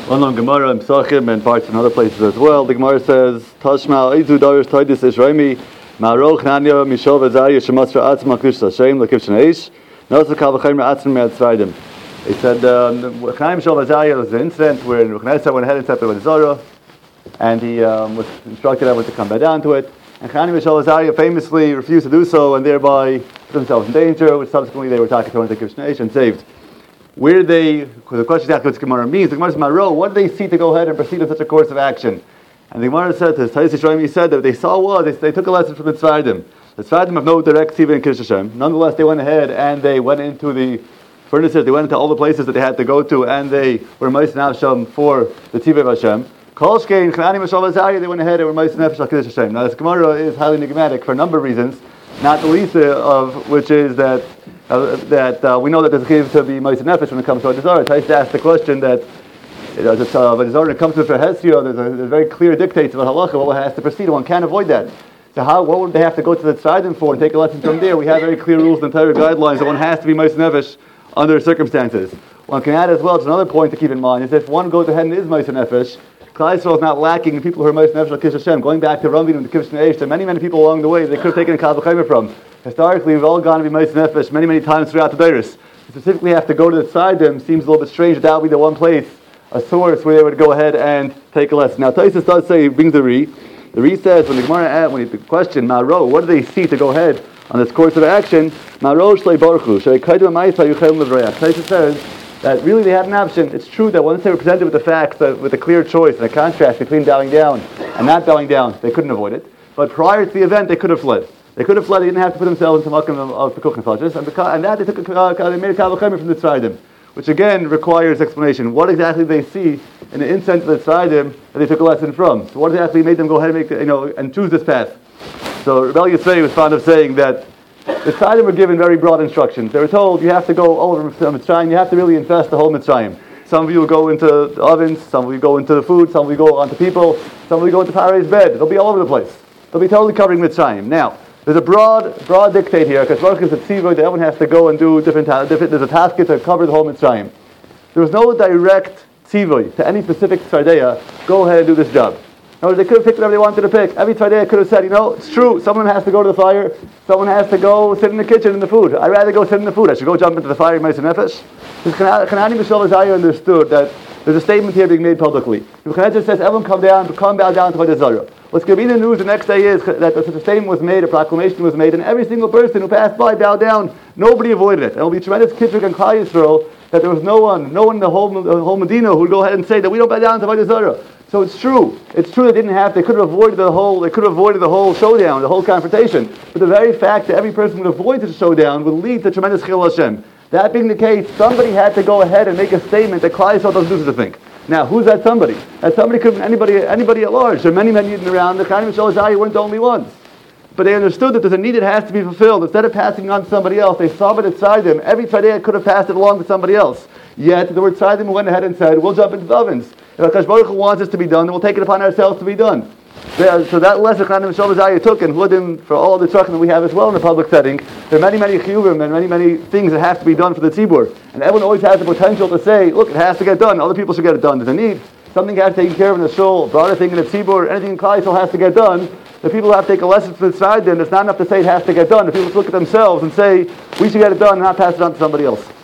Well-known Gemara in Pesachim and parts in other places as well. The Gemara says, Tashma Eizu Darish Toidis Ishraimi Ma'aroch Nanya Mishov Azariah Shemasra Atzma Klish Hashem Lakiv Shneish Nosa Kavachayim Atzma Me'ad Tzvaidim. He said, Chaim Mishov Azariah was an incident where Nebuchadnezzar went ahead and set with Zorah, and he was instructed everyone to come back down to it. And Chaim Mishov Azariah famously refused to do so and thereby put themselves in danger, which subsequently they were talking to Lakiv Shneish and saved. Where did they, the question is exactly what Gemara means. The Gemara says, Maro, what did they see to go ahead and proceed in such a course of action? And the Gemara said, he said that what they saw was, they took a lesson from the Tzvardim. The Tzvardim have no direct Tiva in Kiddush Hashem. Nonetheless, they went ahead and they went into the furnaces, they went into all the places that they had to go to, and they were Ma'aseh Nafsham for the Tiva of Hashem. Kol Shkein, Chanani Mishal Azariah, they went ahead and were Ma'aseh Nefesh al Kiddush Hashem. Now this Gemara is highly enigmatic for a number of reasons, not the least of which is that we know that there's a chiv to be Ma'aseh Nefesh when it comes to a Dezorah. It's nice to ask the question that when a Dezorah comes to for Hesio, there's very clear dictates about halacha, what has to proceed, one can't avoid that. So what would they have to go to the Tzvaidim for and take a lesson from there? We have very clear rules and entire guidelines that one has to be Ma'aseh Nefesh under circumstances. One can add as well, it's another point to keep in mind, is if one goes ahead and is Ma'aseh Nefesh, Klal Yisrael is not lacking in people who are Ma'aseh Nefesh al Kiddush Hashem. Going back to Ramvin and the Kiddush Neish, there are many people along the way they could have taken a Kal V'Chomer from. Historically, we've all gone to be Ma'aseh Nefesh many times throughout the Deiros. Specifically, have to go to the Tzvaidim seems a little bit strange. That would be the one place, a source where they would go ahead and take a lesson. Now, Tosfos does say, he brings the Ri. The Ri says, when the Gemara asked, when he questioned, Ma'aro, what do they see to go ahead on this course of action? Ma'aro shlei baruchu, shlei kaidem ha'ma'isa yuchem levrayach. Tosfos says that really they had an option. It's true that once they were presented with the facts, with a clear choice and a contrast between bowing down and not bowing down, they couldn't avoid it. But prior to the event, they could have fled. They could have fled. They didn't have to put themselves into makom of pekuch nefashos, and that they took they made a Kal V'Chomer from the Tzvaidim, which again requires explanation. What exactly did they see in the incense of the Tzvaidim that they took a lesson from? So what exactly made them go ahead and and choose this path? So Rebbe Yisrael was fond of saying that the Tzvaidim were given very broad instructions. They were told you have to go all over Mitzrayim. You have to really infest the whole Mitzrayim. Some of you will go into the ovens. Some of you go into the food. Some of you go onto people. Some of you go into Paro's bed. They'll be all over the place. They'll be totally covering Mitzrayim. Now, there's a broad dictate here, because Baruch is a tzivah that everyone has to go and do different. There's a task to cover the whole Mitzrayim. There was no direct tzivah to any specific tzardeya, go ahead and do this job. In other words, they could have picked whatever they wanted to pick. Every tzardeya could have said, it's true, someone has to go to the fire, someone has to go sit in the kitchen in the food. I'd rather go sit in the food. I should go jump into the fire in Ma'aseh Nefesh. Chanani Mishal Azariah understood that there's a statement here being made publicly. Nebuchadnezzar says, everyone come bow down to Avodah Zarah. What's going to be in the news the next day is that such a statement was made, a proclamation was made, and every single person who passed by bowed down. Nobody avoided it. And it will be tremendous kitzuk and Klal Yisrael that there was no one in the whole Medina who would go ahead and say that we don't bow down to Avodah Zarah. So it's true. It's true they didn't have. They could have avoided the whole showdown, the whole confrontation. But the very fact that every person would avoid the showdown would lead to tremendous chilul Hashem. That being the case, somebody had to go ahead and make a statement that Klal Yisrael doesn't do such a thing. Now, who's that somebody? That somebody could have been anybody at large. There are many Yidden around. The Chaim Mishal Azariah weren't the only ones. But they understood that there's a need that has to be fulfilled. Instead of passing on to somebody else, they saw it inside them. Every tzaddik could have passed it along to somebody else. Yet, the word tzaddik went ahead and said, we'll jump into the ovens. If HaKadosh Baruch Hu wants this to be done, then we'll take it upon ourselves to be done. So that lesson Chaim Mishal Azariah took, and Hudim for all the tzrachim that we have as well in the public setting, there are many chiyuvim and many things that have to be done for the tzibur. And everyone always has the potential to say, look, it has to get done. Other people should get it done. There's a need. Something has to be taken care of in the shul, a broader thing in the tzibur, anything in Klal Yisrael has to get done. The people have to take a lesson from the side, then it's not enough to say it has to get done. The people look at themselves and say, we should get it done and not pass it on to somebody else.